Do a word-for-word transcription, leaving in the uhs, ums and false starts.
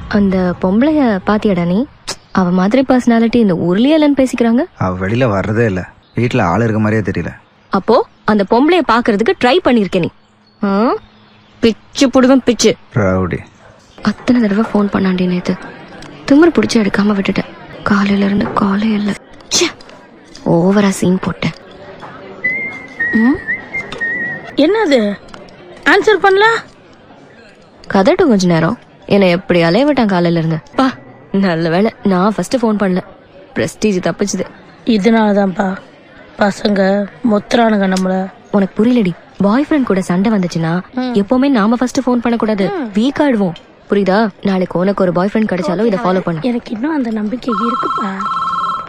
அந்த பொம்பளைய பாத்தியாடா நீ? அவ மாதிரி பர்சனாலிட்டி இந்த ஊர்லயே இல்லன்னு பேசிக்கிறாங்க. அவ வெளியில வர்றதே இல்ல, வீட்டுல ஆள் இருக்க மாதிரியே தெரியல. அப்போ அந்த பொம்பளைய பாக்குறதுக்கு ட்ரை பண்ணிருக்க நீ? பிச்சு புடுவன் பிச்சு. ரவுடி. அத்தனை தடவை போன் பண்ணாண்டி நேத்து, திமிரு பிடிச்சி எடுக்காம விட்டுட்டேன். காலையில இருந்து காலே இல்ல. ஓவரா சீன் போட்டேன். என்னது ஆன்சர் பண்ணல? கதட்டும் கொஞ்ச நேரம். என்னை எப்படி அலைய விட்டான் காலையில இருந்து. பா நல்ல வேலை நான் ஃபர்ஸ்ட் போன் பண்ணல. பிரஸ்டீஜ் தப்பிச்சுது. இதனாலதான்ப்பா பசங்க மொத்தரானுங்க நம்மள. உனக்கு புரியலடி, பாய் ஃப்ரெண்ட் கூட சண்டை வந்துச்சுன்னா எப்பவுமே நாம ஃபர்ஸ்ட் போன் பண்ண கூடாது, வீக் ஆயிடுவோம். புரியுதா? நாளைக்கு உனக்கு ஒரு பாய் ஃப்ரெண்ட் கிடைச்சாலும் இதை ஃபாலோ பண்ணு. எனக்கு இன்னும் அந்த நம்பிக்கை இருக்குப்பா.